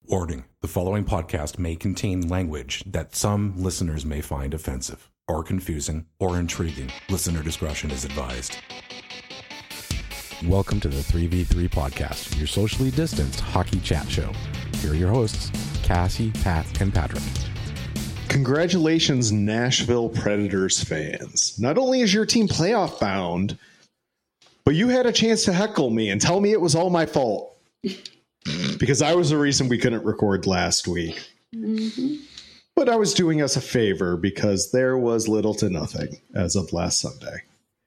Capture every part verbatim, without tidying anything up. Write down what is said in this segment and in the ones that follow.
Warning, the following podcast may contain language that some listeners may find offensive, or confusing, or intriguing. Listener discretion is advised. Welcome to the three v three podcast, your socially distanced hockey chat show. Here are your hosts, Cassie, Pat, and Patrick. Congratulations, Nashville Predators fans. Not only is your team playoff bound, but you had a chance to heckle me and tell me it was all my fault. Because I was the reason we couldn't record last week. Mm-hmm. But I was doing us a favor because there was little to nothing as of last Sunday.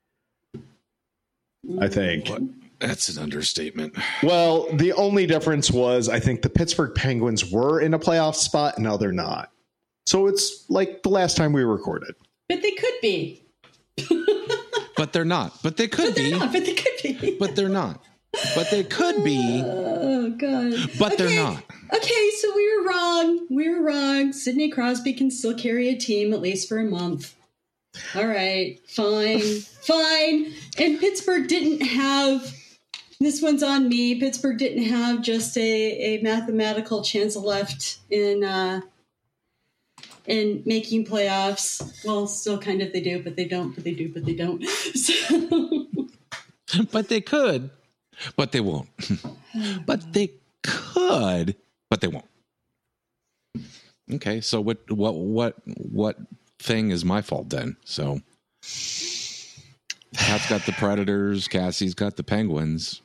I think. What? That's an understatement. Well, the only difference was I think the Pittsburgh Penguins were in a playoff spot and now they're not. So it's like the last time we recorded. But they could be. But they're not. But they could but they're be. Not, but they could be. But they're not. But they could be. Oh, God. But okay. they're not. Okay, so we were wrong. We were wrong. Sidney Crosby can still carry a team at least for a month. All right. Fine. Fine. And Pittsburgh didn't have, this one's on me, Pittsburgh didn't have just a, a mathematical chance left in uh, in making playoffs. Well, still kind of they do, but they don't, but they do, but they don't. So. But they could. But they won't. But they could, but they won't. Okay, so what what what what thing is my fault then? So Pat's got the Predators, Cassie's got the Penguins.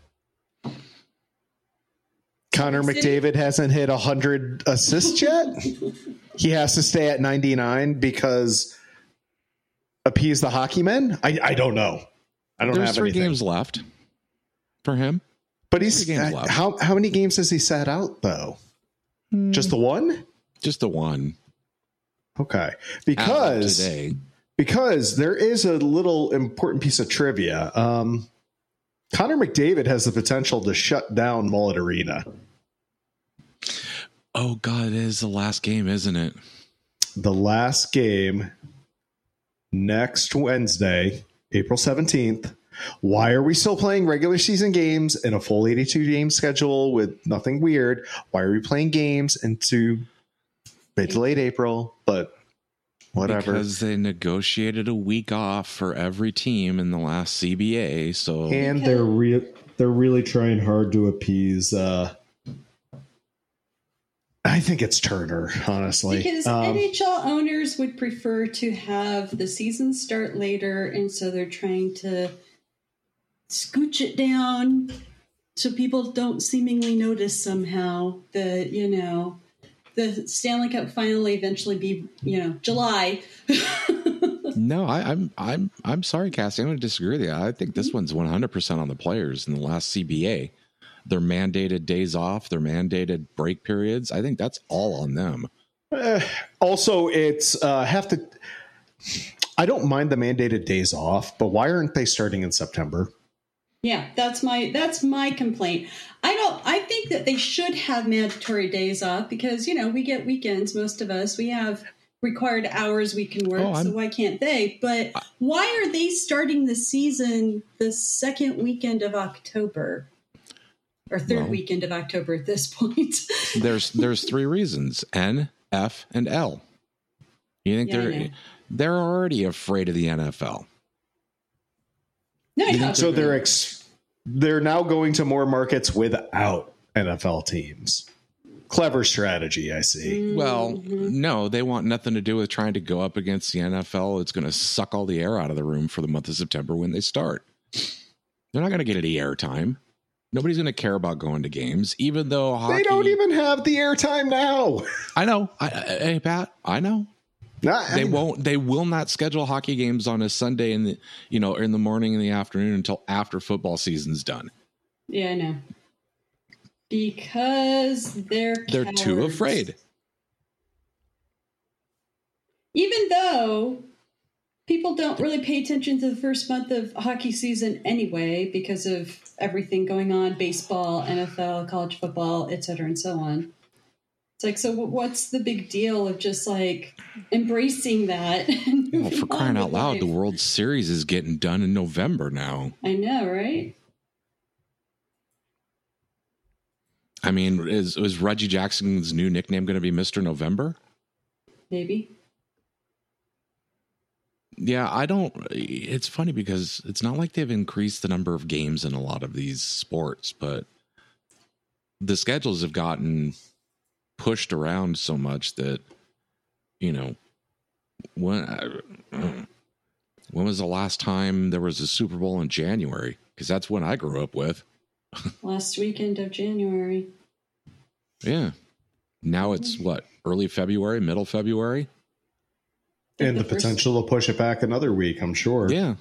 Connor McDavid hasn't hit one hundred assists yet. He has to stay at ninety-nine because appease the hockey men? I, I don't know. I don't There's have three anything. games left for him. But he's uh, how how many games has he sat out though? Mm. Just the one? Just the one. Okay. Because today. because there is a little important piece of trivia. Um, Connor McDavid has the potential to shut down Mullet Arena. Oh God, it is the last game, isn't it? The last game next Wednesday, April seventeenth. Why are we still playing regular season games in a full eighty-two game schedule with nothing weird? Why are we playing games into mid to late April? But whatever. Because they negotiated a week off for every team in the last C B A. So and they're re- they're really trying hard to appease. Uh, I think it's Turner, honestly. Because um, N H L owners would prefer to have the season start later, and so they're trying to scooch it down so people don't seemingly notice somehow that, you know, the Stanley Cup finally eventually be, you know, July. No, I, I'm I'm I'm sorry, Cassie. I'm going to disagree with you. I think this one's one hundred percent on the players in the last C B A. Their mandated days off, their mandated break periods. I think that's all on them. Uh, also, it's uh, have to. I don't mind the mandated days off, but why aren't they starting in September? Yeah, that's my that's my complaint. I don't. I think that they should have mandatory days off because, you know, we get weekends. Most of us, we have required hours we can work. Oh, so why can't they? But why are they starting the season the second weekend of October? Or third well, weekend of October at this point. there's there's three reasons: N, F, and L. You think yeah, they're they're already afraid of the N F L? No, I know. So they're ex- they're now going to more markets without N F L teams. Clever strategy, I see. Mm-hmm. Well, no, they want nothing to do with trying to go up against the N F L. It's going to suck all the air out of the room for the month of September when they start. They're not going to get any airtime. Nobody's going to care about going to games, even though hockey, they don't even have the airtime now. I know. I, I, hey, Pat, I know. Nah, they I won't. They will not schedule hockey games on a Sunday in the, you know, in the morning and the afternoon until after football season's done. Yeah, I know. Because they're they're cowards. Too afraid. Even though people don't really pay attention to the first month of hockey season anyway because of everything going on, baseball, N F L, college football, et cetera, and so on. It's like, so what's the big deal of just like embracing that? Well, for crying out loud, life? The World Series is getting done in November now. I know, right? I mean, is is Reggie Jackson's new nickname going to be Mister November? Maybe. Yeah, I don't. It's funny because it's not like they've increased the number of games in a lot of these sports, but the schedules have gotten pushed around so much that, you know, when when was the last time there was a Super Bowl in January? Because that's when I grew up with. Last weekend of January. Yeah. Now it's what, early February, middle February? And the, the first... potential to push it back another week, I'm sure. Yeah.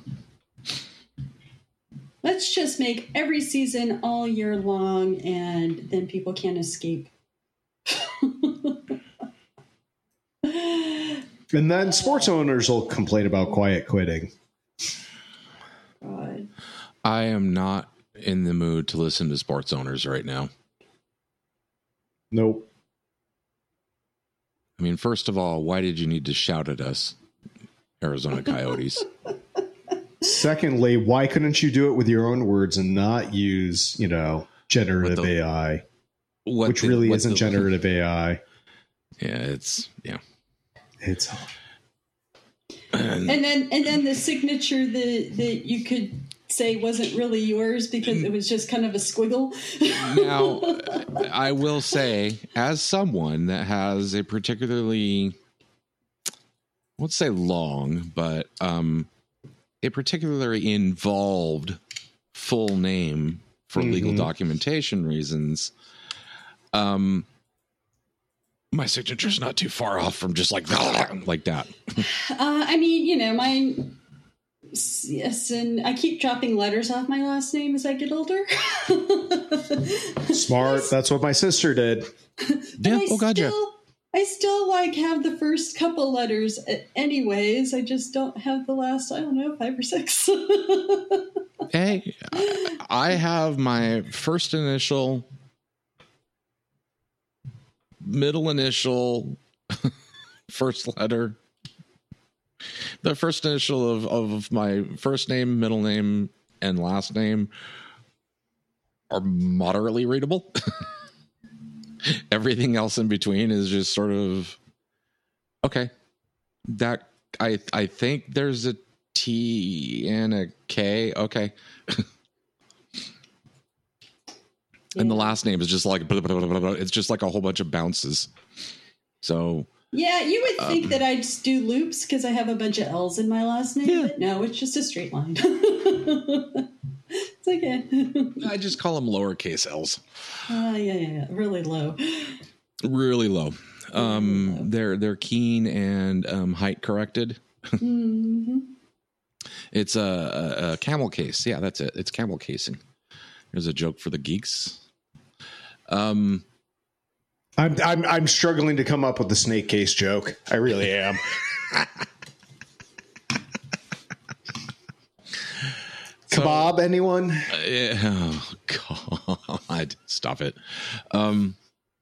Let's just make every season all year long, and then people can't escape. And then sports owners will complain about quiet quitting. God. I am not in the mood to listen to sports owners right now. Nope. I mean, first of all, why did you need to shout at us, Arizona Coyotes? Secondly, why couldn't you do it with your own words and not use, you know, generative the, A I, what which the, really what isn't the, generative A I. Yeah, it's yeah. It's and then and then the signature that that you could say wasn't really yours because it was just kind of a squiggle. Now, I will say, as someone that has a particularly, let's say long, but um, a particularly involved full name for mm-hmm. legal documentation reasons, um, my signature's not too far off from just like like that. uh, I mean, you know, mine. Yes, and I keep dropping letters off my last name as I get older. Smart. That's what my sister did. Yeah, I oh god, still, yeah. I still like have the first couple letters anyways. I just don't have the last, I don't know, five or six. Hey, I have my first initial, middle initial, first letter. The first initial of, of my first name, middle name, and last name are moderately readable. Everything else in between is just sort of okay. That I I think there's a T and a K. Okay. And the last name is just like blah, blah, blah, blah, blah. It's just like a whole bunch of bounces. So yeah, you would think um, that I'd just do loops because I have a bunch of L's in my last name, yeah. But no, it's just a straight line. It's okay. I just call them lowercase L's. Uh, yeah, yeah, yeah, really low. Really low. Um, really low. They're they're keen and um, height corrected. Mm-hmm. It's a, a, a camel case. Yeah, that's it. It's camel casing. There's a joke for the geeks. Um. I'm I'm I'm struggling to come up with the snake case joke. I really am. So, Kebab, anyone? Uh, yeah, oh God, stop it. Um,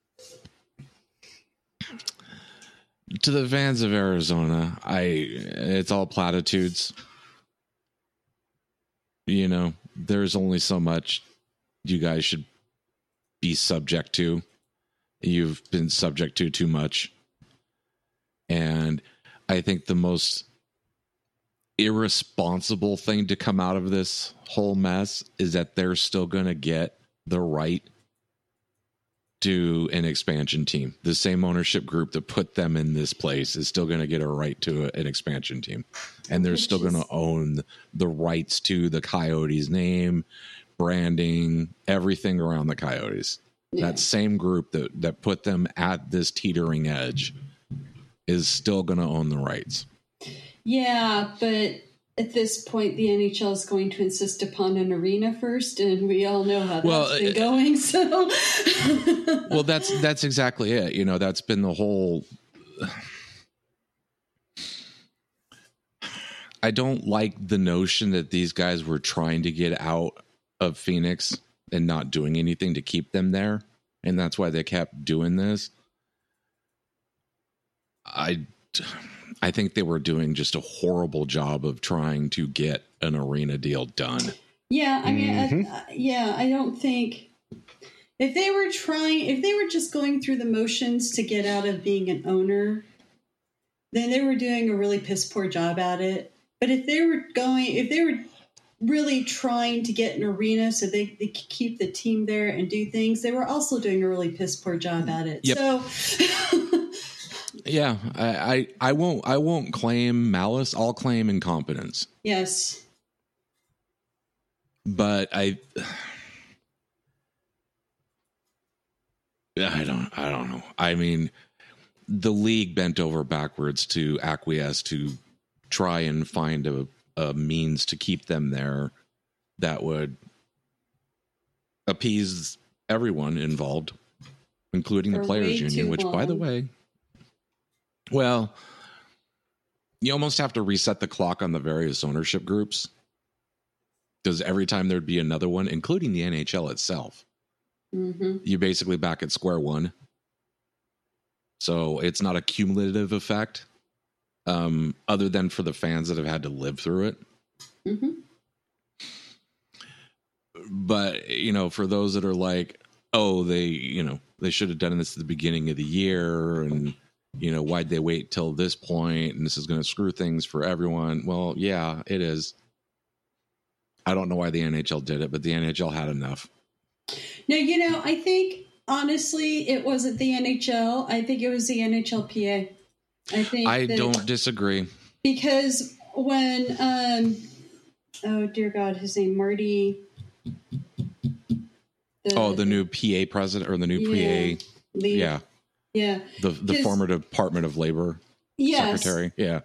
to the fans of Arizona, I it's all platitudes. You know, there's only so much you guys should be subject to. You've been subject to too much. And I think the most irresponsible thing to come out of this whole mess is that they're still going to get the right to an expansion team. The same ownership group that put them in this place is still going to get a right to a, an expansion team. And they're still going to own the rights to the Coyotes name, branding, everything around the Coyotes. Yeah. That same group that, that put them at this teetering edge is still going to own the rights. Yeah, but at this point, the N H L is going to insist upon an arena first, and we all know how that's well, been going. So, well, that's that's exactly it. You know, that's been the whole. I don't like the notion that these guys were trying to get out of Phoenix and not doing anything to keep them there, and that's why they kept doing this. I, I think they were doing just a horrible job of trying to get an arena deal done. Yeah, I mean, mm-hmm. I, uh, yeah, I don't think, If they were trying, if they were just going through the motions to get out of being an owner, then they were doing a really piss poor job at it. But if they were going, if they were really trying to get an arena so they, they could keep the team there and do things, they were also doing a really piss poor job at it. Yep. So, yeah, I, I, I won't, I won't claim malice. I'll claim incompetence. yes. But I, I don't, I don't know. I mean, the league bent over backwards to acquiesce to try and find a, a means to keep them there that would appease everyone involved, including the For players way union, too which, by the long. way, well, you almost have to reset the clock on the various ownership groups, because every time there'd be another one, including the N H L itself, Mm-hmm. you're basically back at square one. So it's not a cumulative effect, um, other than for the fans that have had to live through it. Mm-hmm. But, you know, for those that are like, oh, they, you know, they should have done this at the beginning of the year, and, you know, why'd they wait till this point, and this is going to screw things for everyone. Well, yeah, it is. I don't know why the N H L did it, but the N H L had enough. No, you know, I think honestly, it wasn't the N H L. I think it was the N H L P A. I think I that- don't disagree. because when um, oh dear God, his name Marty. The, Oh, the new P A president, or the new P A. Yeah. lead- Yeah. yeah, The the His- former Department of Labor yes. secretary. Yeah.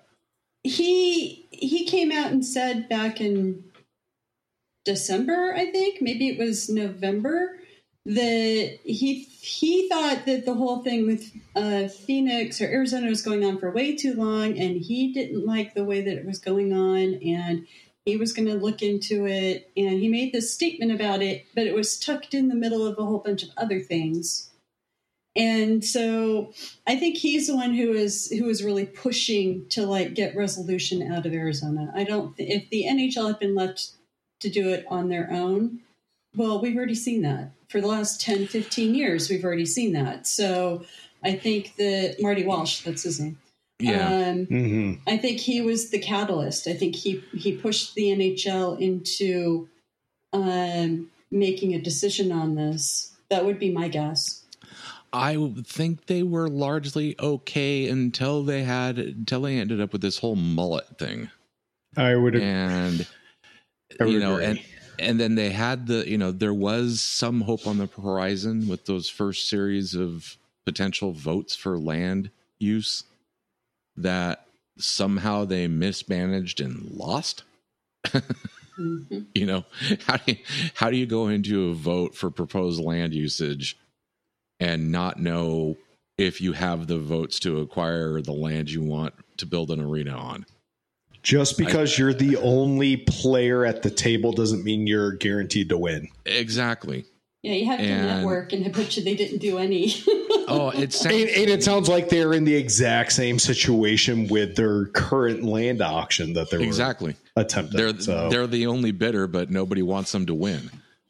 He he came out and said back in December, I think, maybe it was November, that he he thought that the whole thing with uh, Phoenix or Arizona was going on for way too long, and he didn't like the way that it was going on, and he was going to look into it, and he made this statement about it, but it was tucked in the middle of a whole bunch of other things. And so I think he's the one who is who is really pushing to like get resolution out of Arizona. I don't th- if the N H L had been left to do it on their own, well, we've already seen that for the last ten, fifteen years. We've already seen that. So I think that Marty Walsh, that's his name. Yeah. Um, Mm-hmm. I think he was the catalyst. I think he, he pushed the N H L into um, making a decision on this. That would be my guess. I would think they were largely okay until they had until they ended up with this whole mullet thing. I would. And I would you know, agree. and and then they had the, you know, there was some hope on the horizon with those first series of potential votes for land use that somehow they mismanaged and lost. Mm-hmm. You know, how do you, how do you go into a vote for proposed land usage and not know if you have the votes to acquire the land you want to build an arena on? Just because you're the only player at the table doesn't mean you're guaranteed to win. Exactly. Yeah, you have to And- network, and I bet you they didn't do any. Oh, it sounds And, and it sounds like they're in the exact same situation with their current land auction that they were exactly. attempting. They're so. they're the only bidder, but nobody wants them to win.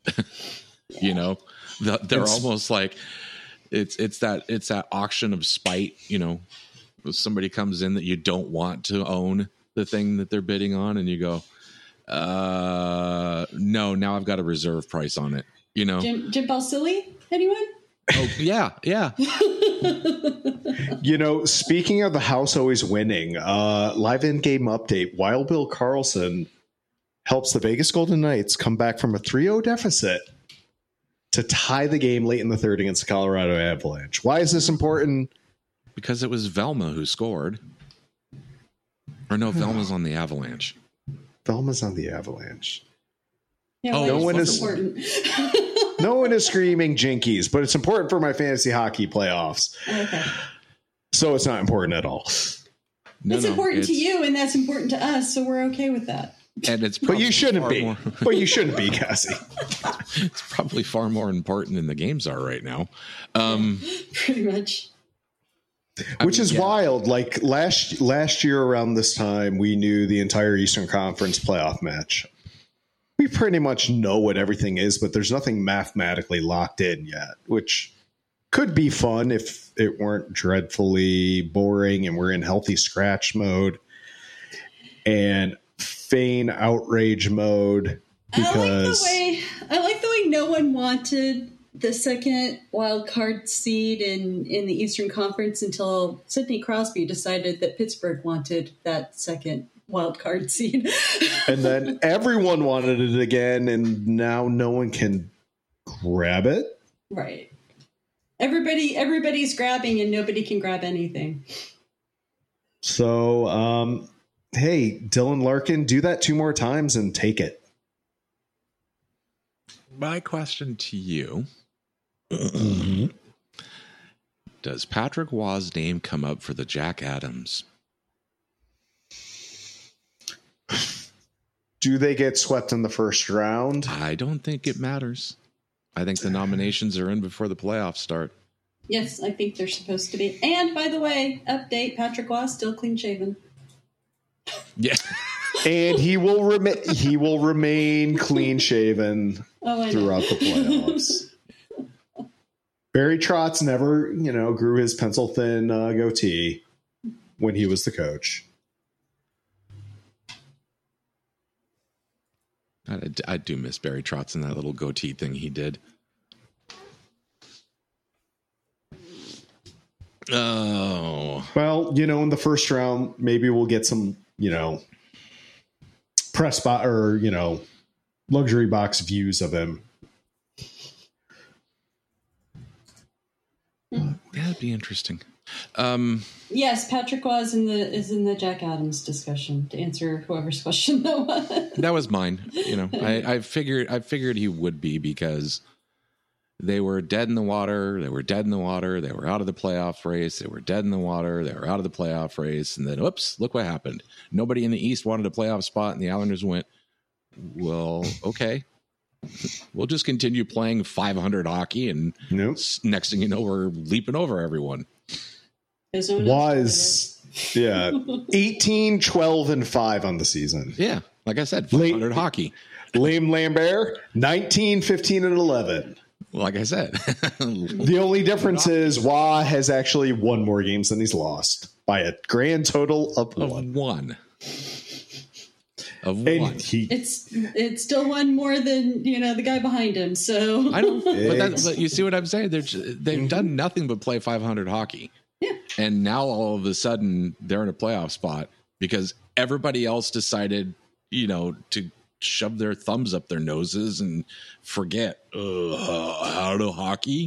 You know, The- they're It's- almost like it's it's that it's that auction of spite. You know, somebody comes in that you don't want to own the thing that they're bidding on, and you go, uh, no, now I've got a reserve price on it. You know, Jim, Jim Balsillie? Anyone? oh yeah, yeah. You know, speaking of the house always winning, uh, live in game update, Wild Bill Carlson helps the Vegas Golden Knights come back from a three oh deficit to tie the game late in the third against the Colorado Avalanche. Why is this important? Because it was Velma who scored. Or no, Velma's on the Avalanche. Velma's on the Avalanche. Yeah, Oh, well, no it's one not is- important. No one is screaming jinkies, but it's important for my fantasy hockey playoffs. Okay. So it's not important at all. No, it's no, important to it's- you, and that's important to us, so we're okay with that. And it's But probably you shouldn't far be. more- But you shouldn't be, Cassie. it's probably far more important than the games are right now. Um, Pretty much. I Which mean, is yeah. wild. Like last last year around this time, we knew the entire Eastern Conference playoff match. We we pretty much know what everything is, but there's nothing mathematically locked in yet, which could be fun if it weren't dreadfully boring and we're in healthy scratch mode and feign outrage mode. Because I like the way I like the way no one wanted the second wild card seed in, in the Eastern Conference until Sidney Crosby decided that Pittsburgh wanted that second wild card seed. And then everyone wanted it again, and now no one can grab it. Right. Everybody everybody's grabbing and nobody can grab anything. So um hey, Dylan Larkin, do that two more times and take it. My question to you. Mm-hmm. Does Patrick Waugh's name come up for the Jack Adams? Do they get swept in the first round? I don't think it matters. I think the nominations are in before the playoffs start. Yes, I think they're supposed to be. And by the way, update, Patrick Waugh still clean shaven. Yeah. And he will remain he will remain clean shaven oh, throughout the playoffs. Barry Trotz never, you know, grew his pencil thin uh, goatee when he was the coach. I, I do miss Barry Trotz and that little goatee thing he did. Oh. Well, you know, in the first round, maybe we'll get some, you know, press spot or, you know, luxury box views of him. That'd be interesting. Um, yes, Patrick Waugh is in the is in the Jack Adams discussion to answer whoever's question that was. That was mine. You know, I, I figured I figured he would be because they were dead in the water. They were dead in the water. They were out of the playoff race. They were dead in the water. They were out of the playoff race. And then, oops, look what happened. Nobody in the East wanted a playoff spot, and the Islanders went, well, okay. We'll just continue playing five hundred hockey, and nope. Next thing you know, we're leaping over everyone. Was, yeah, eighteen, twelve, and five on the season. Yeah, like I said, five hundred hockey. Liam Lambert, nineteen, fifteen, and eleven. Like I said. The only difference is Waugh has actually won more games than he's lost by a grand total of, of one. one. Of and one. He, it's it's still one more than, you know, the guy behind him. So I don't. But, that, but you see what I'm saying? They're just, they've mm-hmm. done nothing but play five hundred hockey. Yeah. And now all of a sudden they're in a playoff spot because everybody else decided, you know, to shove their thumbs up their noses and forget uh, how to hockey.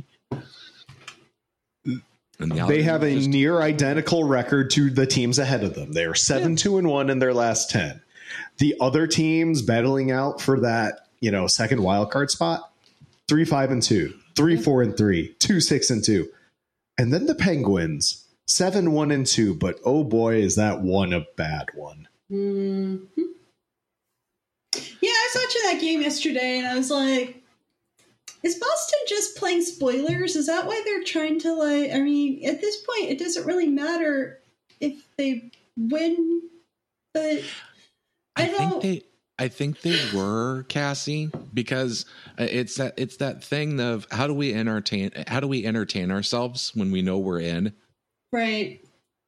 And the they have a just, near identical record to the teams ahead of them. They are seven, yeah. two, and one in their last ten. The other teams battling out for that, you know, second wild card spot, three, five, and two, three, four, and three, two, six, and two. And then the Penguins, seven, one, and two. But oh boy, is that one a bad one. Mm-hmm. Yeah, I was watching that game yesterday and I was like, is Boston just playing spoilers? Is that why they're trying to, like, I mean, at this point, it doesn't really matter if they win, but I, I don't. think they, I think they were, Cassie, because it's that it's that thing of how do we entertain how do we entertain ourselves when we know we're in? Right.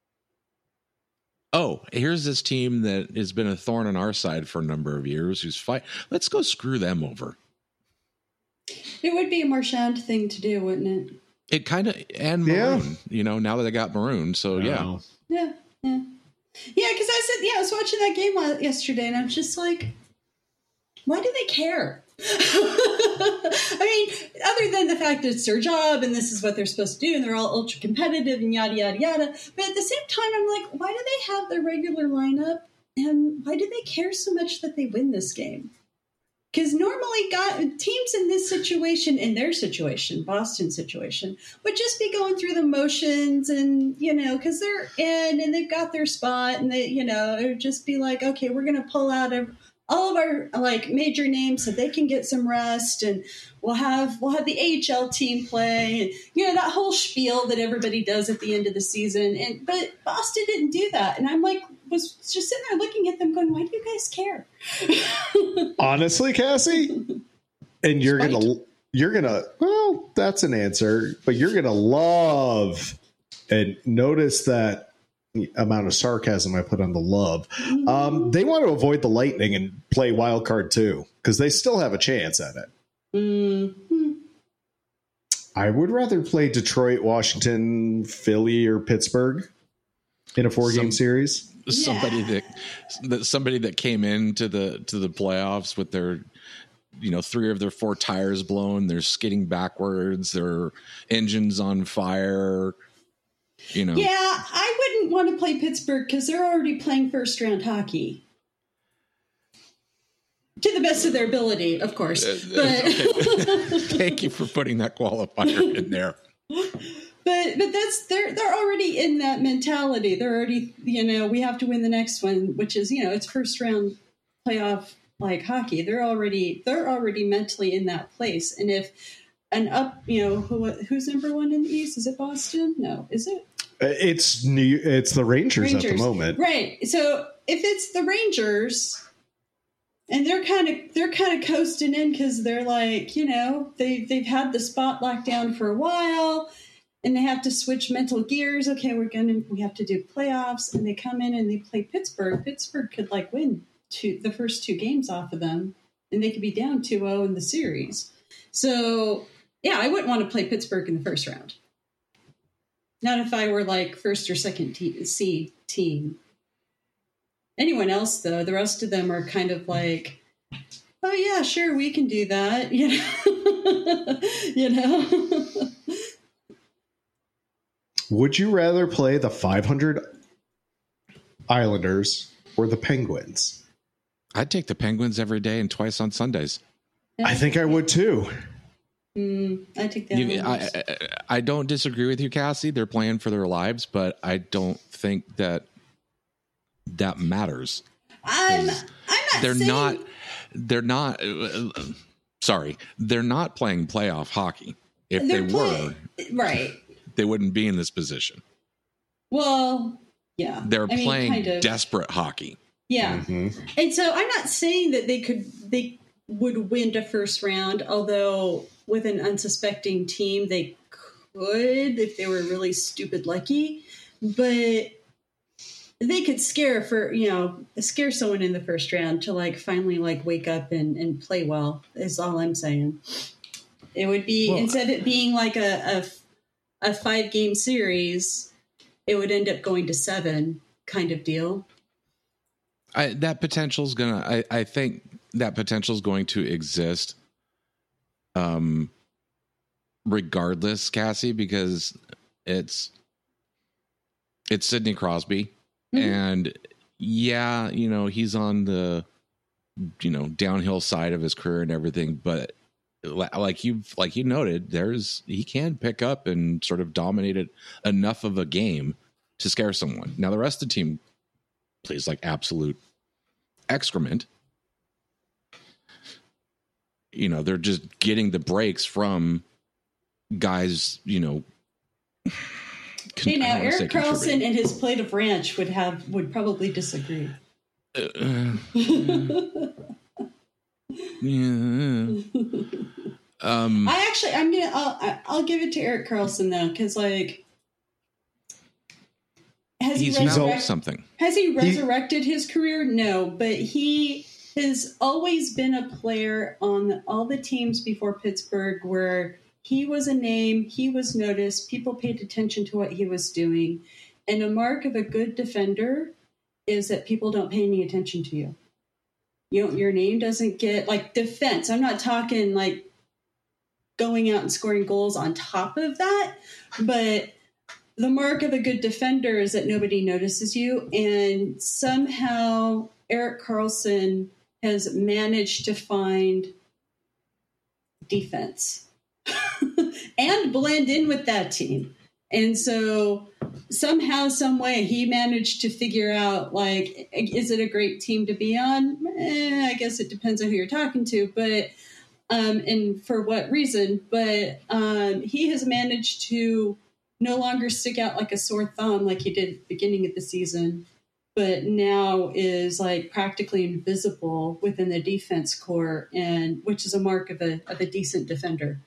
Oh, here's this team that has been a thorn on our side for a number of years who's fight. Let's go screw them over. It would be a Marchand thing to do, wouldn't it? It kind of, and Maroon, yeah. you know, now that they got Maroon. So, yeah. Yeah, yeah. Yeah, because I said, yeah, I was watching that game yesterday, and I'm just like, why do they care? I mean, other than the fact that it's their job, and this is what they're supposed to do, and they're all ultra competitive, and yada, yada, yada. But at the same time, I'm like, why do they have their regular lineup, and why do they care so much that they win this game? Because normally got, teams in this situation, in their situation, Boston situation, would just be going through the motions and, you know, because they're in and they've got their spot and they, you know, it would just be like, okay, we're going to pull out every, all of our like major names so they can get some rest and we'll have, we'll have the A H L team play and, you know, that whole spiel that everybody does at the end of the season. And, but Boston didn't do that. And I'm like, was just sitting there looking at them going, why do you guys care? Honestly, Cassie, and you're Spite. gonna you're gonna well, that's an answer, but you're gonna love and notice that amount of sarcasm I put on the love. Um, they want to avoid the Lightning and play wild card too, because they still have a chance at it. Mm-hmm. I would rather play Detroit, Washington, Philly, or Pittsburgh in a four game Some- series. Somebody Yeah. that, that somebody that came into the to the playoffs with their, you know, three of their four tires blown, they're skidding backwards, their engines on fire. You know, Yeah, I wouldn't want to play Pittsburgh because they're already playing first round hockey. To the best of their ability, of course. But Thank you for putting that qualifier in there. But but that's they're they're already in that mentality. They're already, you know, we have to win the next one, which is, you know, it's first round playoff like hockey. They're already they're already mentally in that place. And if an up, you know, who who's number one in the East? Is it Boston? No, is it? It's new. It's the Rangers, Rangers at the moment, right? So if it's the Rangers, and they're kind of they're kind of coasting in because they're like, you know, they they've had the spot locked down for a while. And they have to switch mental gears. Okay, we're gonna we have to do playoffs, and they come in and they play Pittsburgh. Pittsburgh could like win two the first two games off of them, and they could be down two oh in the series. So yeah, I wouldn't want to play Pittsburgh in the first round. Not if I were like first or second te- seed team. Anyone else though, the rest of them are kind of like, oh yeah, sure, we can do that. You know, you know. Would you rather play the five hundred Islanders or the Penguins? I'd take the Penguins every day and twice on Sundays. I think I would too. Mm, I take that. You, I, I, I don't disagree with you, Cassie. They're playing for their lives, but I don't think that that matters. I'm, I'm not They're saying, not. They're not. Uh, uh, sorry, they're not playing playoff hockey. If they they're were, play- right. they wouldn't be in this position. Well, yeah. They're I mean, playing kind of. desperate hockey. Yeah. Mhm. And so I'm not saying that they could they would win the first round, although with an unsuspecting team they could if they were really stupid lucky. But they could scare for, you know, scare someone in the first round to like finally like wake up and, and play well is all I'm saying. It would be Well, instead of it being like a, a a five game series, it would end up going to seven kind of deal. I, that potential is gonna. I, I think that potential is going to exist. Um, regardless, Cassie, because it's it's Sidney Crosby, Mhm. and yeah, you know he's on the you know downhill side of his career and everything, but li- like you like you noted, there's he can pick up and sort of dominate it enough of a game to scare someone. Now the rest of the team plays like absolute excrement. You know, they're just getting the breaks from guys, you know. Con- Hey, now I don't wanna say Eric Carlson contributing. and his plate of ranch would have would probably disagree. Uh, yeah. Um, I actually, I'm gonna, I'll, I- I'll give it to Eric Carlson though, because like, has he he's found resurrected? something. Has he resurrected his career? No, but he has always been a player on all the teams before Pittsburgh where he was a name, he was noticed, people paid attention to what he was doing. And a mark of a good defender is that people don't pay any attention to you. You don't, your name doesn't get, like, defense. I'm not talking like going out and scoring goals on top of that, but the mark of a good defender is that nobody notices you. And somehow Eric Carlson has managed to find defense and blend in with that team. And so somehow, some way, he managed to figure out, like, is it a great team to be on? Eh, I guess it depends on who you're talking to, but um, and for what reason. But um, he has managed to no longer stick out like a sore thumb like he did at the beginning of the season. but now is like practically invisible within the defense core, and which is a mark of a of a decent defender.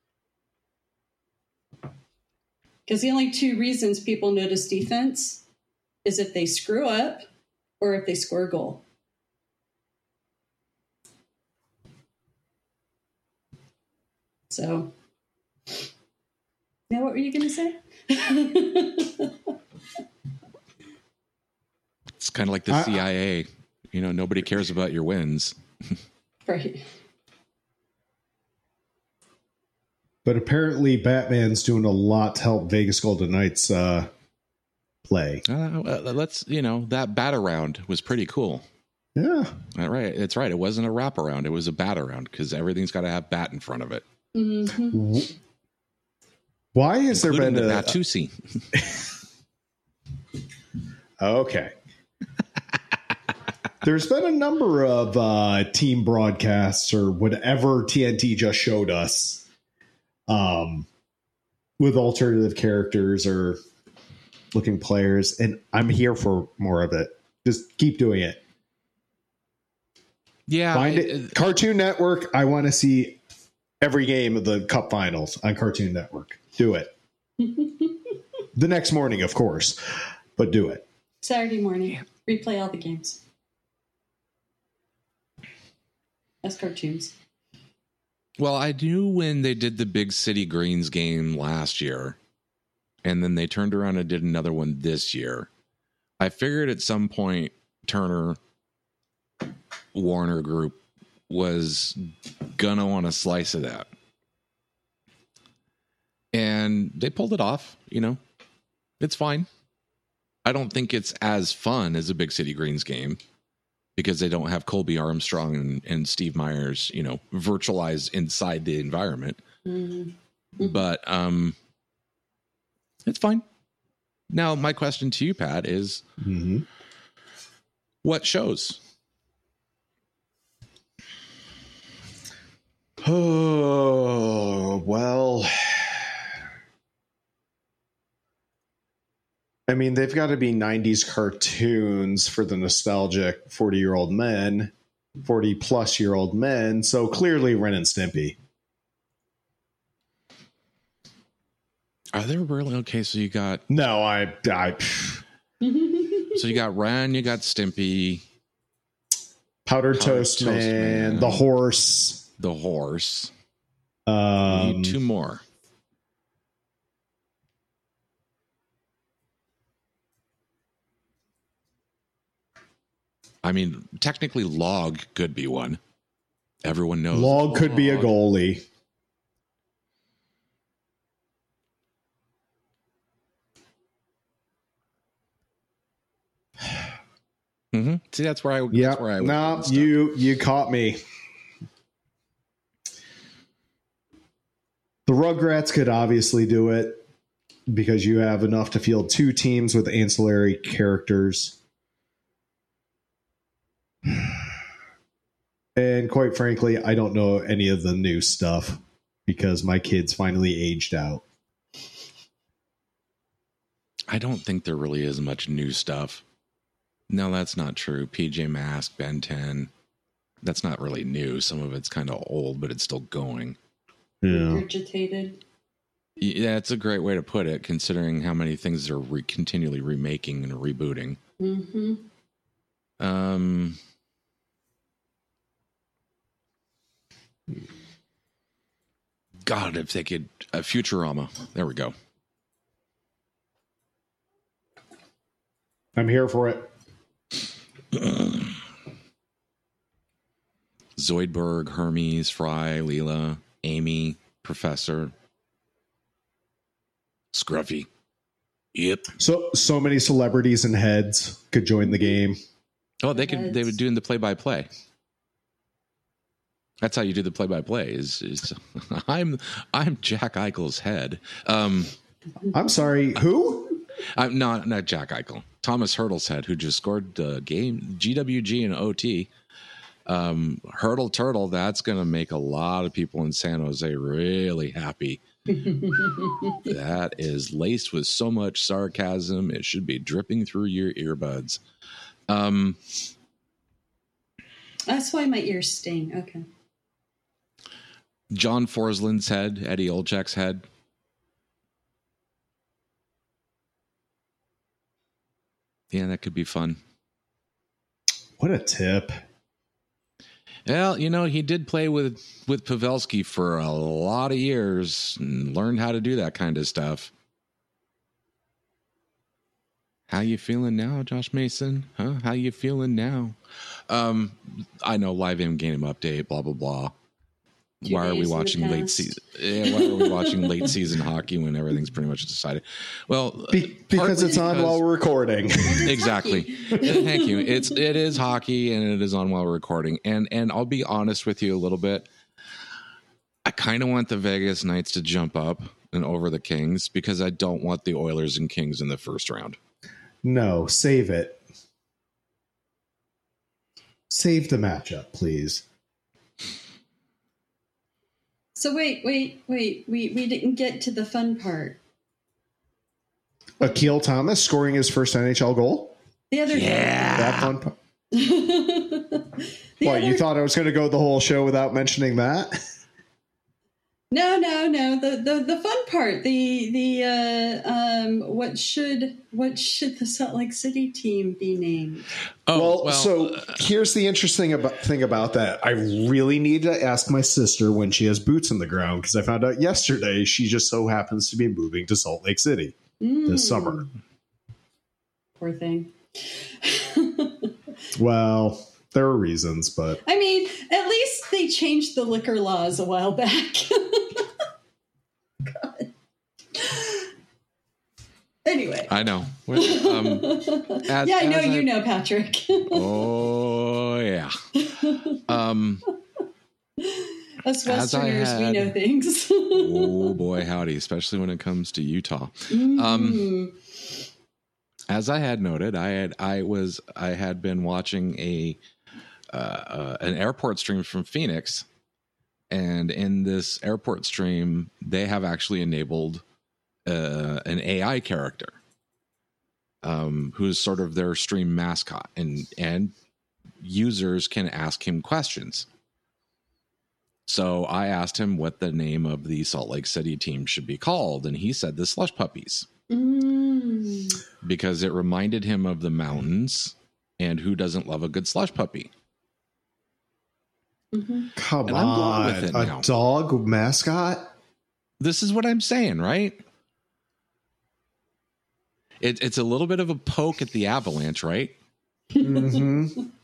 Because the only two reasons people notice defense is if they screw up or if they score a goal. So, now what were you going to say? It's kind of like the I, C I A. You know, nobody cares about your wins. Right. But apparently Batman's doing a lot to help Vegas Golden Knights uh, play. Uh, let's, you know, that bat around was pretty cool. Yeah. All right. It's right. It wasn't a wraparound. It was a bat around because everything's got to have bat in front of it. Mm-hmm. Why has Including there been the a Batusi? Okay. There's been a number of uh, team broadcasts or whatever T N T just showed us um, with alternative characters or looking players, and I'm here for more of it. Just keep doing it. Yeah. Find it. it Cartoon Network, I want to see every game of the Cup Finals on Cartoon Network. Do it. The next morning, of course, but do it. Saturday morning. Replay all the games. As cartoons. Well, I knew when they did the Big City Greens game last year, and then they turned around and did another one this year. I figured at some point Turner Warner Group was gonna want a slice of that. And they pulled it off, you know. It's fine. I don't think it's as fun as a Big City Greens game because they don't have Colby Armstrong and, and Steve Myers, you know, virtualized inside the environment. Mm-hmm. But um, it's fine. Now, my question to you, Pat, is mm-hmm. what shows? Oh, well, I mean, they've got to be nineties cartoons for the nostalgic forty-year-old men, forty-plus-year-old men, so clearly Ren and Stimpy. Are there really? Okay, so you got... No, I... I so you got Ren, you got Stimpy. Powdered, Powdered Toast, Toast Man, Man, The Horse. The Horse. Um, you need two more. I mean, technically Log could be one. Everyone knows. Log could Log. be a goalie. Mm-hmm. See, that's where I. Yeah. That's where I. No, you you caught me. The Rugrats could obviously do it because you have enough to field two teams with ancillary characters. And quite frankly, I don't know any of the new stuff because my kids finally aged out. I don't think there really is much new stuff. No, that's not true. P J Masks, Ben ten. That's not really new. Some of it's kind of old, but it's still going. Yeah. Regurgitated. Yeah, it's a great way to put it, considering how many things they're re- continually remaking and rebooting. Mm-hmm. Um... God, if they could... Uh, Futurama. There we go. I'm here for it. Zoidberg, Hermes, Fry, Leela, Amy, Professor, Scruffy. Yep. So so many celebrities and heads could join the game. Oh, they could. They would do in the play-by-play. That's how you do the play-by-play. Is is I'm I'm Jack Eichel's head. Um, I'm sorry. Who? I'm not not Jack Eichel. Thomas Hurdle's head, who just scored the game G W G and O T. Um, Hurdle Turtle. That's going to make a lot of people in San Jose really happy. That is laced with so much sarcasm, it should be dripping through your earbuds. Um, That's why my ears sting. Okay. John Forsland's head, Eddie Olczyk's head. Yeah, that could be fun. What a tip. Well, you know, he did play with, with Pavelski for a lot of years and learned how to do that kind of stuff. How you feeling now, Josh Mason? Huh? How you feeling now? Um, I know live in game update, blah, blah, blah. Two Why are we days in the watching late past. season? Yeah, why are we watching late season hockey when everything's pretty much decided? Well, Be- because partly it's on because- while we're recording. Exactly. Thank you. It's it is hockey and it is on while we're recording. And and I'll be honest with you a little bit. I kind of want the Vegas Knights to jump up and over the Kings because I don't want the Oilers and Kings in the first round. No, save it. Save the matchup, please. So wait, wait, wait. We we didn't get to the fun part. Akil Thomas scoring his first N H L goal. The other That fun part. The What, you other- thought I was going to go the whole show without mentioning that? No, no, no. The, the the fun part. The the uh, um. What should what should the Salt Lake City team be named? Oh, well, so here's the interesting about, thing about that. I really need to ask my sister when she has boots in the ground because I found out yesterday she just so happens to be moving to Salt Lake City this summer. Poor thing. Well, there are reasons, but I mean, at least they changed the liquor laws a while back. God. Anyway. I know. Well, um, as- yeah, I know as you know, Patrick. Oh yeah. Um, Us as I Westerners, we had- know things. oh boy, howdy! Especially when it comes to Utah. Um, Mm. as I had noted, I had I was I had been watching a uh, uh, an airport stream from Phoenix, and in this airport stream, they have actually enabled uh, an A I character, um, who's sort of their stream mascot, and and users can ask him questions. So I asked him what the name of the Salt Lake City team should be called, and he said the Slush Puppies. Mm. Because it reminded him of the mountains, and who doesn't love a good slush puppy? Mm-hmm. come And I'm going on. with it A now. dog mascot? This is what I'm saying, right? It, it's a little bit of a poke at the Avalanche, right? hmm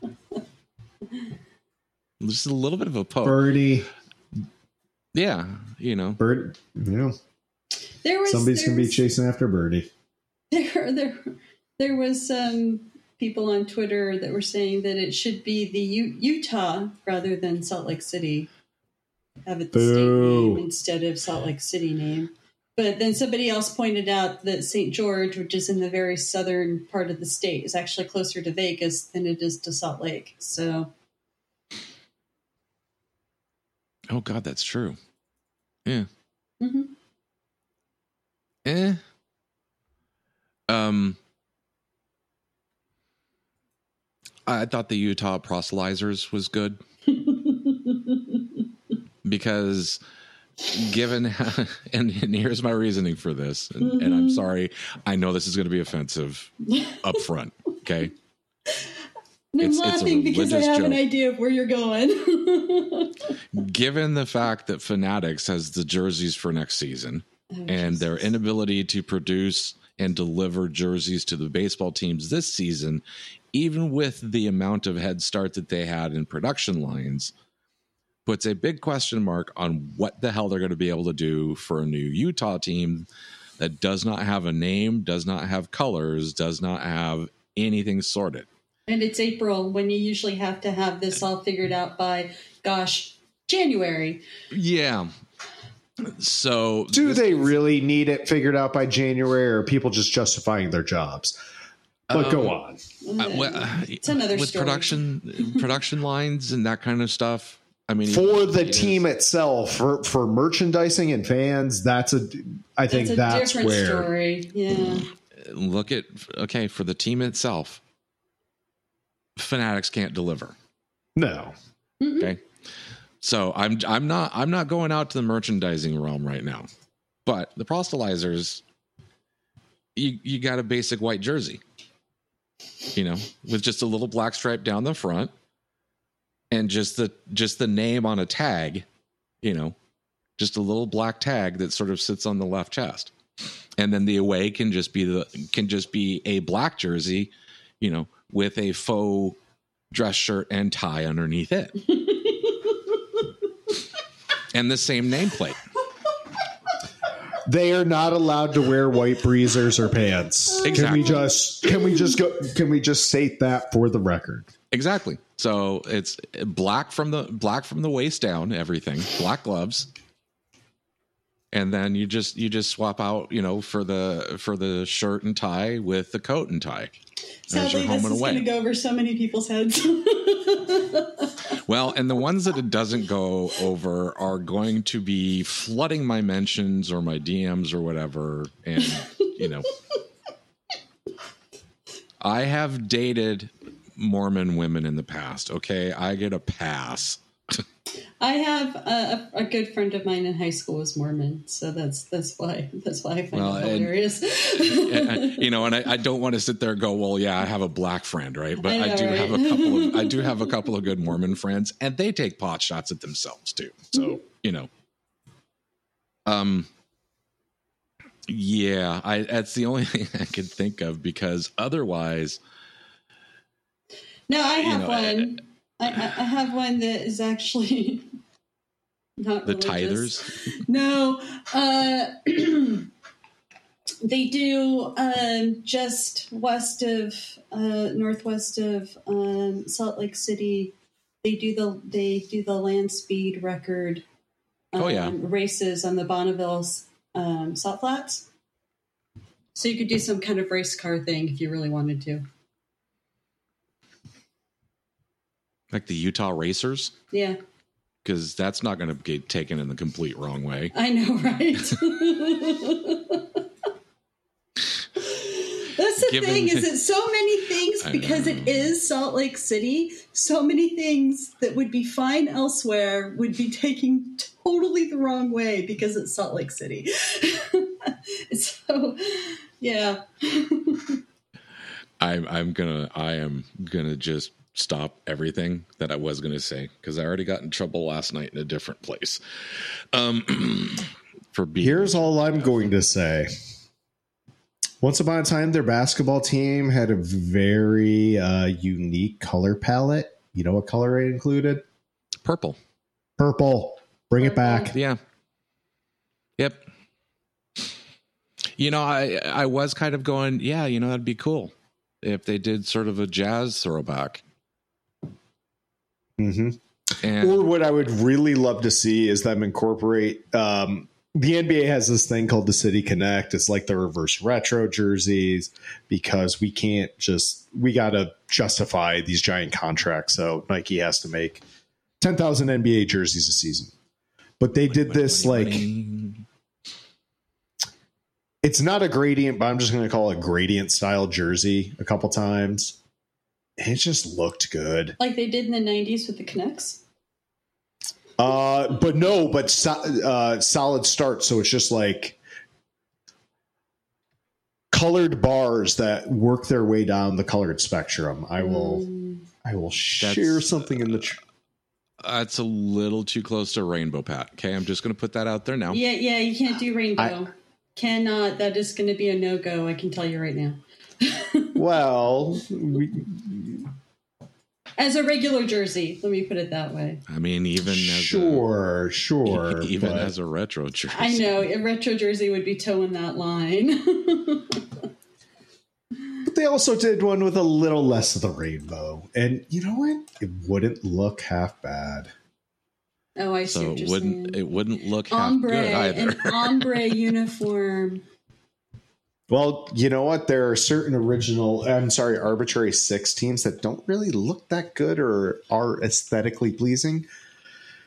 Just a little bit of a poke. Birdie. Yeah, you know. Bird. Yeah. There was Somebody's there going to be was- chasing after Birdie. There, there, there was some people on Twitter that were saying that it should be the U- Utah rather than Salt Lake City. Have it the state Boo. name instead of Salt Lake City name. But then somebody else pointed out that Saint George, which is in the very southern part of the state, is actually closer to Vegas than it is to Salt Lake. So, Oh, God, that's true. Yeah. mhm. Eh. Um, I thought the Utah Proselyters was good because given and, and here's my reasoning for this, and, and I'm sorry, I know this is going to be offensive up front. Okay. And I'm It's- it's a laughing because I religious have an joke. idea of where you're going. Given the fact that Fanatics has the jerseys for next season Oh, and their Jesus. inability to produce and deliver jerseys to the baseball teams this season, even with the amount of head start that they had in production lines, puts a big question mark on what the hell they're going to be able to do for a new Utah team that does not have a name, does not have colors, does not have anything sorted. And it's April when you usually have to have this all figured out by, gosh, January. Yeah. So Do this- they really need it figured out by January, or are people just justifying their jobs? But go on. Uh, well, uh, It's another with story. production production lines and that kind of stuff. I mean, for the it team is, itself, for, for merchandising and fans, that's a, I think That's a that's different where. story. Yeah. look at, okay, for the team itself, Fanatics can't deliver. No. Mm-mm. Okay. So I'm I'm not I'm not going out to the merchandising realm right now. But the Proselytizers, you you got a basic white jersey. You know, with just a little black stripe down the front and just the just the name on a tag, you know, just a little black tag that sort of sits on the left chest. And then the away can just be the can just be a black jersey, you know, with a faux dress shirt and tie underneath it. And the same nameplate. They are not allowed to wear white breezers or pants. Exactly. Can we just can we just go can we just state that for the record? Exactly. So it's black from the black from the waist down, everything. Black gloves. And then you just you just swap out, you know, for the for the shirt and tie with the coat and tie. Sadly, this is going to go over so many people's heads. Well, and the ones that it doesn't go over are going to be flooding my mentions or my D Ms or whatever. And, you know, I have dated Mormon women in the past. Okay. I get a pass. I have a, a good friend of mine in high school was Mormon, so that's that's why that's why I find Well, it and- hilarious. And, you know, and I, I don't want to sit there and go, well, yeah, I have a black friend, right? But I I, know, do right? have a couple of I do have a couple of good Mormon friends, and they take pot shots at themselves too. So, you know. Um yeah, I that's the only thing I could think of, because otherwise No, I have know, one. I, I I have one that is actually not the religious. tithers. No, uh, they do um, just west of uh, northwest of um, Salt Lake City. They do the they do the land speed record. Um, Oh, yeah. races on the Bonneville um, Salt Flats. So you could do some kind of race car thing if you really wanted to. Like the Utah Racers, Yeah, because that's not going to get taken in the complete wrong way. I know, right? That's the Given- thing, is that so many things, I because know. it is Salt Lake City, so many things that would be fine elsewhere would be taken totally the wrong way because it's Salt Lake City. So, yeah. I'm I'm gonna I am gonna just stop everything that I was gonna say, because I already got in trouble last night in a different place. Um, for being Here's all I'm going to say. Once upon a time, their basketball team had a very uh, unique color palette. You know what color it included? purple. Purple. Bring it back. Yeah. Yep. You know, I I was kind of going, yeah, you know, that'd be cool if they did sort of a jazz throwback. Mm-hmm. And Or what I would really love to see is them incorporate. Um, the N B A has this thing called the City Connect. It's like the reverse retro jerseys, because we can't just we got to justify these giant contracts. So Nike has to make ten thousand N B A jerseys a season. But they did this like it's not a gradient, but I'm just going to call it a gradient style jersey a couple times. It just looked good. Like they did in the nineties with the Canucks. Uh, but no, but so, uh, solid start. So it's just like colored bars that work their way down the colored spectrum. I will, Mm. I will share something in the. Tr- that's a little too close to rainbow, Pat. Okay, I'm just going to put that out there now. Yeah, yeah, you can't do rainbow. I- Cannot. That is going to be a no-go. I can tell you right now. well, we, As a regular jersey, let me put it that way. I mean, even as sure, sure, a, even but- as a retro jersey. I know a retro jersey would be toeing that line. But they also did one with a little less of the rainbow, and you know what? It wouldn't look half bad. Oh, I see So what it you're wouldn't saying. it wouldn't look half Ombre, good either. an ombre uniform. Well, you know what? There are certain original, I'm sorry, arbitrary six teams that don't really look that good or are aesthetically pleasing.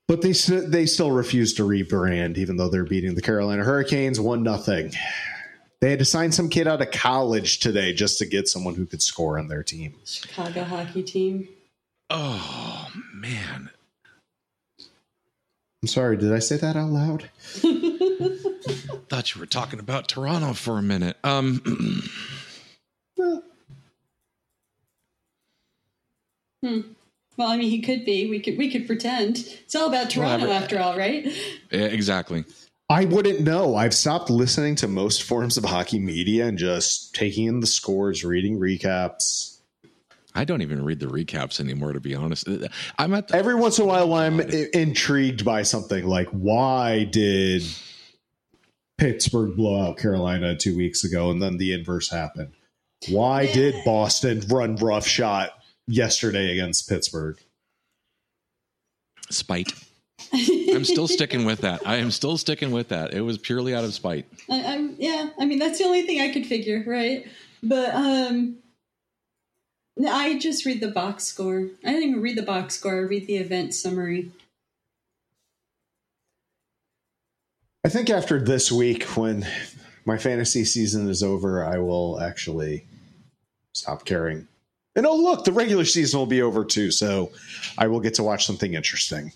But they they still refuse to rebrand, even though they're beating the Carolina Hurricanes one nothing. They had to sign some kid out of college today just to get someone who could score on their team. Chicago hockey team. Oh man! I'm sorry, did I say that out loud? Thought you were talking about Toronto for a minute. Um. Well, hmm. Well, I mean, he could be. We could. We could pretend. It's all about Toronto, Whatever. after all, right? Yeah, exactly. I wouldn't know. I've stopped listening to most forms of hockey media and just taking in the scores, reading recaps. I don't even read the recaps anymore, to be honest. I'm at the, Every once in a while, I'm I- intrigued by something like, why did Pittsburgh blow out Carolina two weeks ago and then the inverse happened? Why did Boston run roughshod yesterday against Pittsburgh? spite. I'm still sticking with that. I am still sticking with that. It was purely out of spite. I, I'm yeah. I mean, that's the only thing I could figure, right? But um, I just read the box score. I didn't even read the box score. I read the event summary. I think after this week, when my fantasy season is over, I will actually stop caring. And oh, look, the regular season will be over too, so I will get to watch something interesting.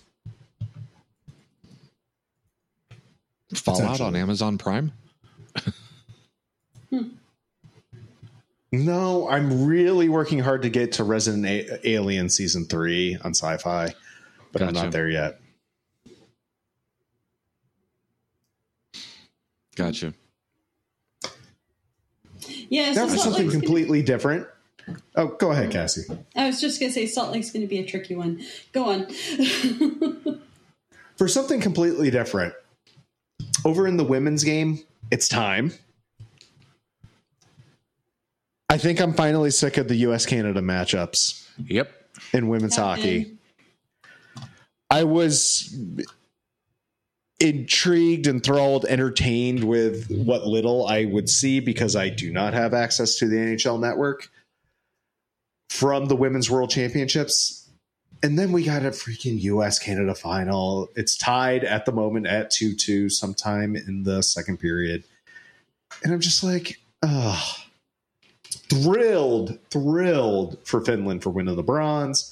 Fallout on Amazon Prime? hmm. No, I'm really working hard to get to Resident A- Alien Season three on Sci-Fi, but I'm Gotcha. not there yet. Gotcha. Yeah, so Now for Salt something Lake's gonna- completely different. Oh, go ahead, Cassie. I was just going to say Salt Lake's going to be a tricky one. Go on. For something completely different, over in the women's game, it's time. I think I'm finally sick of the U S Canada matchups Yep. in women's Tap hockey. in. I was intrigued, enthralled, entertained with what little I would see because I do not have access to the N H L network from the Women's World Championships. And then we got a freaking U S Canada final. It's tied at the moment at two two sometime in the second period. And I'm just like, oh, thrilled, thrilled for Finland for winning the bronze.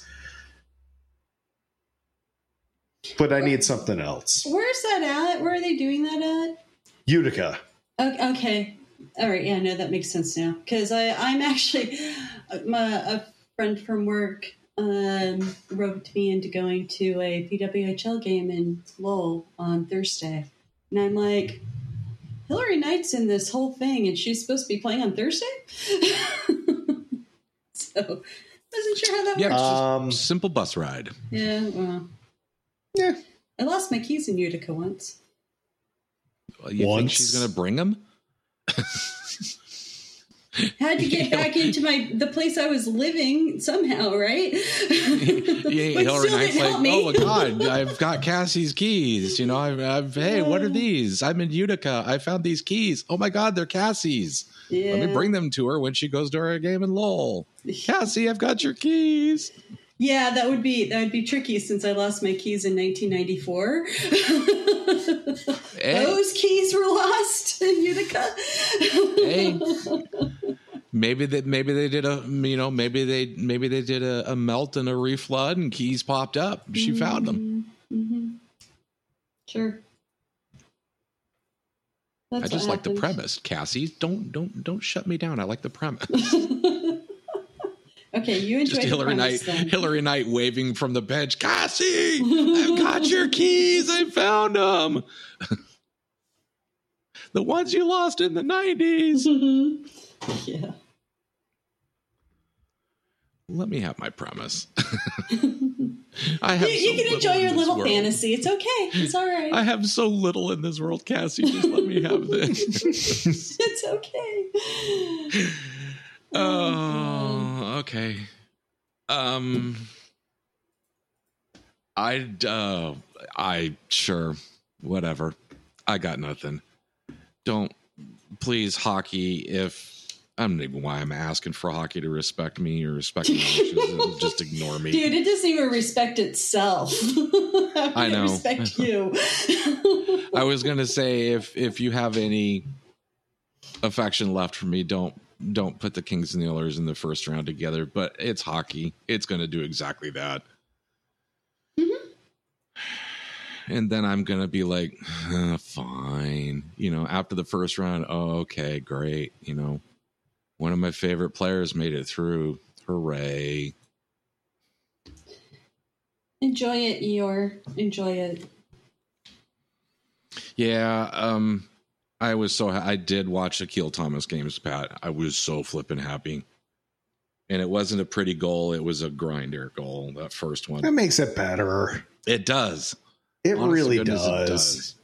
But I need something else. Where's that at? Where are they doing that at? Utica. Okay. okay. All right. Yeah, no, that makes sense now. Because I'm actually, my, a friend from work um, roped me into going to a P W H L game in Lowell on Thursday. And I'm like, Hillary Knight's in this whole thing and she's supposed to be playing on Thursday? So, wasn't sure how that Yeah, works. it's just Um, simple bus ride. Yeah, well. Yeah. I lost my keys in Utica once. You think Once. she's going to bring them? Had to get back into my the place I was living somehow, right? Yeah, But Hillary still Knight's didn't like, help me. oh my God, I've got Cassie's keys. You know, I've, I've hey, what are these? I'm in Utica. I found these keys. Oh my God, they're Cassie's. Yeah. Let me bring them to her when she goes to her game in Lowell. Cassie, I've got your keys. Yeah, that would be that would be tricky since I lost my keys in nineteen ninety-four. Hey. Those keys were lost in Utica. Hey. Maybe they maybe they did a you know maybe they maybe they did a, a melt and a reflood and keys popped up. She found them. Mm-hmm. Sure. That's I just what like the happened. premise, Cassie. Don't don't don't shut me down. I like the premise. Okay, you enjoy Just the Hillary Knight, premise then. Hillary Knight waving from the bench. Cassie, I've got your keys. I found them. The ones you lost in the nineties. Yeah. Let me have my premise. I have You, so you can little enjoy in your this little world. fantasy. It's okay. It's all right. I have so little in this world, Cassie. Just let me have this. It's okay. Oh, okay. Um, I, uh, I, sure, whatever. I got nothing. Don't, please, hockey, if I don't know why I'm asking for hockey to respect me or respect me. Just, just ignore me. Dude, it doesn't even respect itself. I know. Respect you. I was going to say, if if you have any affection left for me, don't don't put the Kings and the Oilers in the first round together. But it's hockey. It's going to do exactly that. Mm-hmm. And then I'm going to be like, uh, fine. You know, after the first round, oh, okay, great. You know, one of my favorite players made it through. Hooray. Enjoy it, Eeyore. Enjoy it. Yeah, um, I was so ha- I did watch the Akil Thomas games, Pat. I was so flippin' happy. And it wasn't a pretty goal. It was a grinder goal, that first one. That makes it better. It does. It Honest really to goodness, does. it does.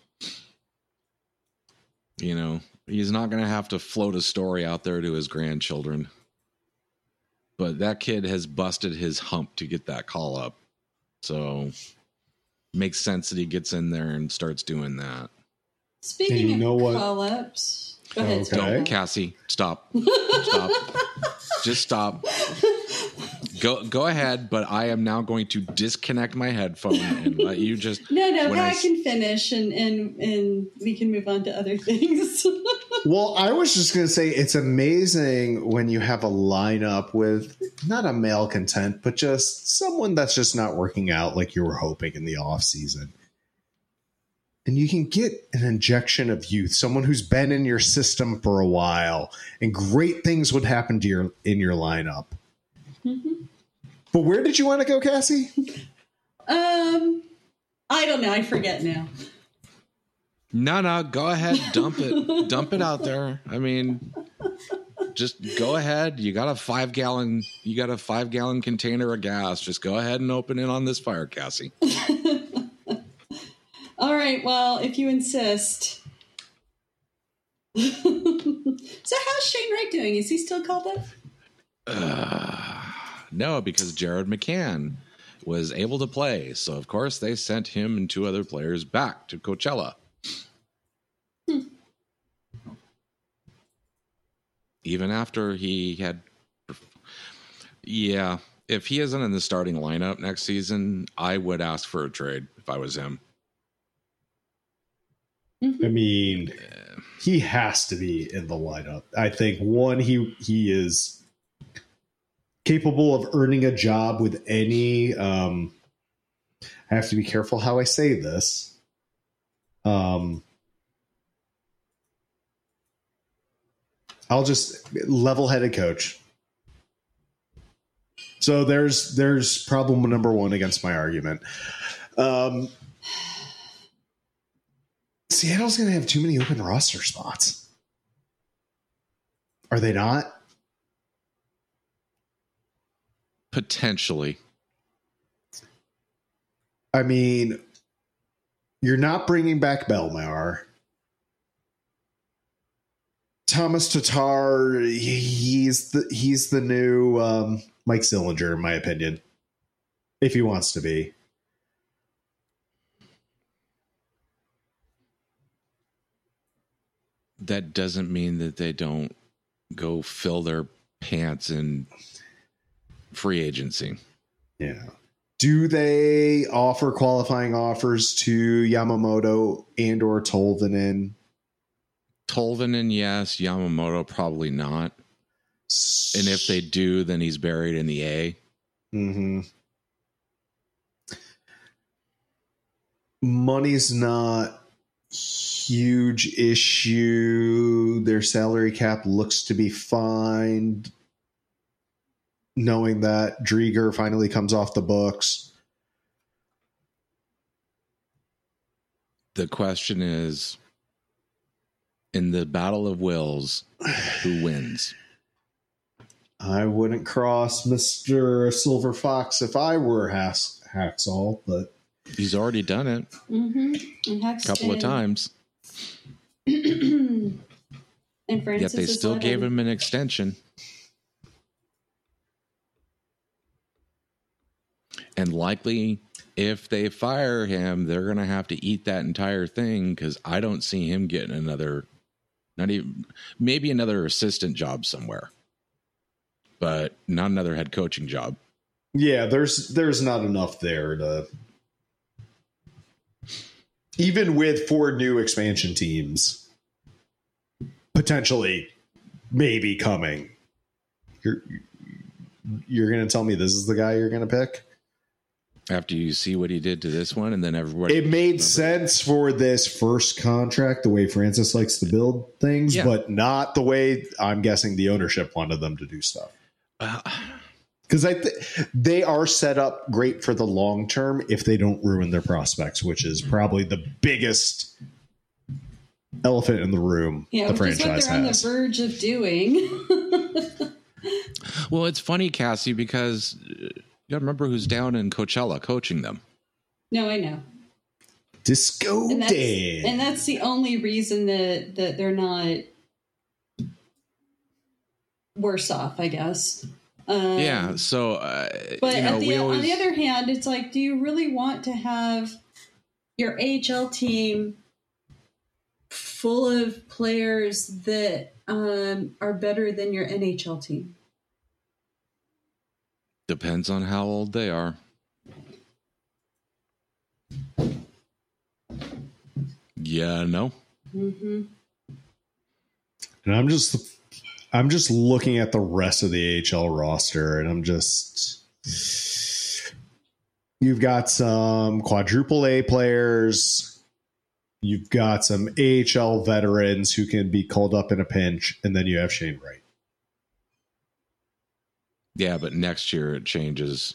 You know, he's not going to have to float a story out there to his grandchildren. But that kid has busted his hump to get that call up. So makes sense that he gets in there and starts doing that. Speaking you know of what? call-ups, go ahead. Okay. Steve. Don't, Cassie, stop. Stop. Just stop. Go go ahead, but I am now going to disconnect my headphone and let you just... No, no, when I, I- can finish and, and, and we can move on to other things. Well, I was just going to say it's amazing when you have a lineup with not a male content, but just someone that's just not working out like you were hoping in the off season. And you can get an injection of youth, someone who's been in your system for a while, and great things would happen to your in your lineup. Mm-hmm. But where did you want to go, Cassie? um, I don't know. I forget now. No, no, go ahead. Dump it. Dump it out there. I mean, just go ahead. You got a five gallon, you got a five gallon container of gas. Just go ahead and open it on this fire, Cassie. All right. Well, if you insist. So how's Shane Wright doing? Is he still called up? Uh, no, because Jared McCann was able to play. So, of course, they sent him and two other players back to Coachella. Hmm. Even after he had... Yeah, if he isn't in the starting lineup next season, I would ask for a trade if I was him. I mean, he has to be in the lineup. I think, one, he he is capable of earning a job with any... Um, I have to be careful how I say this. Um, I'll just... Level-headed coach. So there's there's problem number one against my argument. Um, Seattle's going to have too many open roster spots. Are they not? Potentially. I mean, you're not bringing back Belmar. Thomas Tatar, he's the he's the new um, Mike Sillinger, in my opinion, if he wants to be. That doesn't mean that they don't go fill their pants in free agency. Yeah. Do they offer qualifying offers to Yamamoto and or Tolvanen? Tolvanen, yes. Yamamoto, probably not. And if they do, then he's buried in the A. Mm-hmm. Money's not huge issue. Their salary cap looks to be fine. Knowing that Drieger finally comes off the books. The question is, in the battle of wills, who wins? I wouldn't cross Mister Silver Fox if I were Hax- Haxall, but He's already done it Mm-hmm. a couple of times. And Francis Yet they is still let gave him. him an extension. And likely, if they fire him, they're going to have to eat that entire thing because I don't see him getting another Not even maybe another assistant job somewhere, but not another head coaching job. Yeah, there's there's not enough there to, even with four new expansion teams potentially maybe coming. You're you're going to tell me this is the guy you're going to pick? After you see what he did to this one, and then everybody. It made sense for this first contract, the way Francis likes to build things, Yeah. but not the way I'm guessing the ownership wanted them to do stuff. Uh, Because I th- they are set up great for the long term if they don't ruin their prospects, which is probably the biggest elephant in the room Yeah, the which is what franchise they're on the has. verge of doing. well, it's funny, Cassie, because you got to remember who's down in Coachella coaching them. No, I know. Disco And that's, Dan. and that's the only reason that, that they're not worse off, I guess. Um, Yeah, so uh, But you know, at the, we always, on the other hand, it's like, do you really want to have your A H L team full of players that um, are better than your N H L team? depends on how old they are. Yeah, no. Mm-hmm. And I'm just I'm just looking at the rest of the A H L roster, and I'm just you've got some quadruple A players, you've got some A H L veterans who can be called up in a pinch, and then you have Shane Wright. Yeah, but next year it changes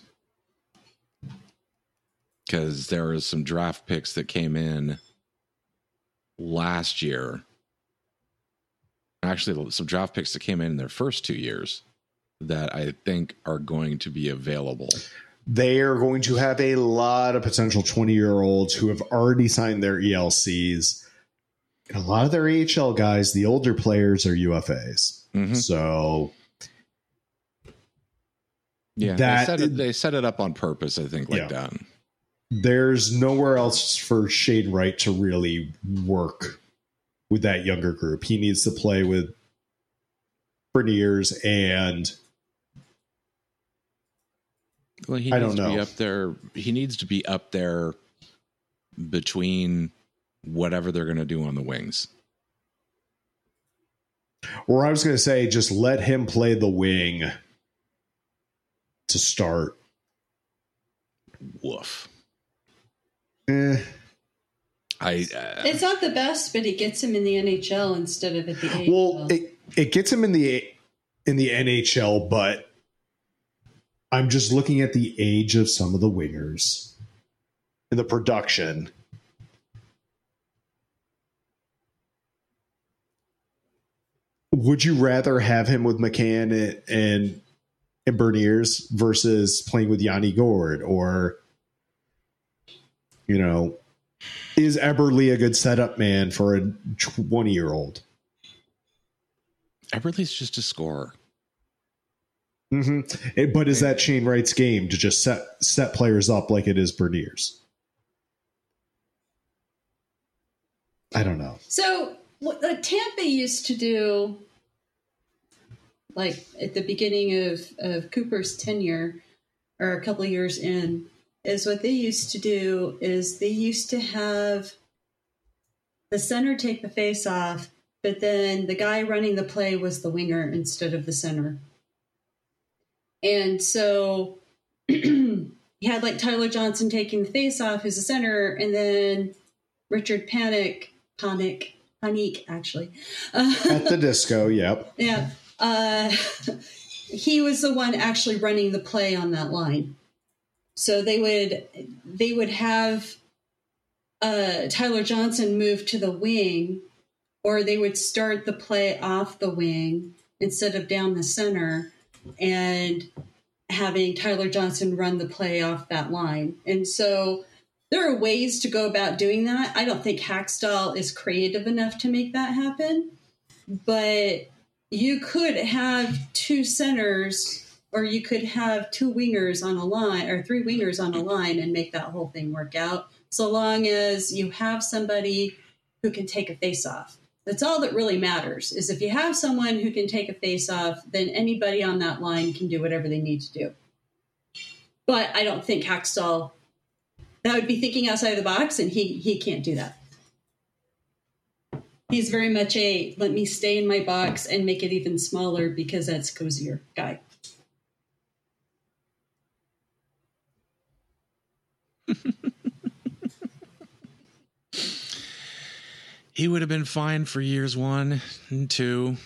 because there are some draft picks that came in last year. Actually, some draft picks that came in in their first two years that I think are going to be available. They are going to have a lot of potential twenty-year-olds who have already signed their E L Cs. And a lot of their A H L guys, the older players, are U F As. Mhm. So Yeah, That- they, set it, they set it up on purpose, I think, like Yeah. that. there's nowhere else for Shane Wright to really work with that younger group. He needs to play with Berniers and Well, he I needs don't to be know. up there. He needs to be up there between whatever they're going to do on the wings. or I was going to say just let him play the wing to start. Woof. Eh, I uh, It's not the best, but it gets him in the N H L instead of at the A H L. well, it, it gets him in the in the N H L, but I'm just looking at the age of some of the wingers and the production. Would you rather have him with McCann and and, and Berniers versus playing with Yanni Gord, or you know, is Eberle a good setup man for a twenty year old? Eberle's just a scorer. Mm-hmm. But is that Shane Wright's game to just set set players up like it is Berniers? I don't know. So, what uh, Tampa used to do, like at the beginning of, of Cooper's tenure, or a couple of years in, is what they used to do is they used to have the center take the face off, but then the guy running the play was the winger instead of the center. And so you had like Tyler Johnson taking the face off as a center, and then Richard Panic, Panic, Panic, actually. Uh, At the disco, yep. yeah. Uh, he was the one actually running the play on that line. So they would they would have uh, Tyler Johnson move to the wing, or they would start the play off the wing instead of down the center, and having Tyler Johnson run the play off that line. And so there are ways to go about doing that. I don't think Hackstall is creative enough to make that happen, but you could have two centers, or you could have two wingers on a line, or three wingers on a line, and make that whole thing work out, so long as you have somebody who can take a face off. That's all that really matters, is if you have someone who can take a face-off, then anybody on that line can do whatever they need to do. But I don't think Hakstol, that would be thinking outside the box, and he he can't do that. He's very much a, let me stay in my box and make it even smaller because that's cozier guy. He would have been fine for years one and two.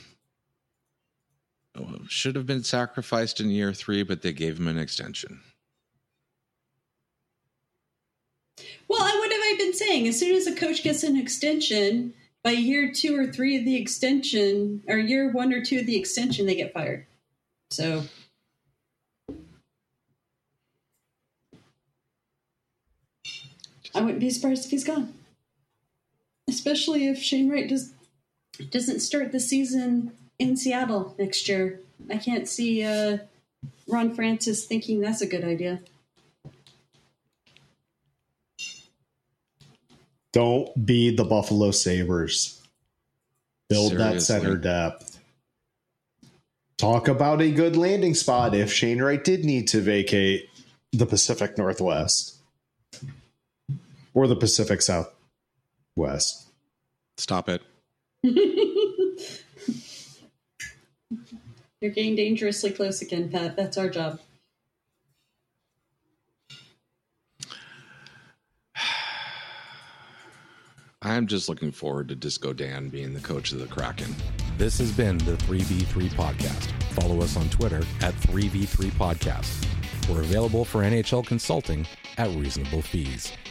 Should have been sacrificed in year three, but they gave him an extension. Well, and what have I been saying? As soon as a coach gets an extension, by year two or three of the extension, or year one or two of the extension, they get fired. So I wouldn't be surprised if he's gone. Especially if Shane Wright does, doesn't start the season in Seattle next year. I can't see uh, Ron Francis thinking that's a good idea. Don't be the Buffalo Sabres. Build Seriously. that center depth. Talk about a good landing spot if Shane Wright did need to vacate the Pacific Northwest or the Pacific Southwest. Stop it. You're getting dangerously close again, Pat. That's our job. I'm just looking forward to Disco Dan being the coach of the Kraken. This has been the three v three Podcast. Follow us on Twitter at three v three Podcast. We're available for N H L consulting at reasonable fees.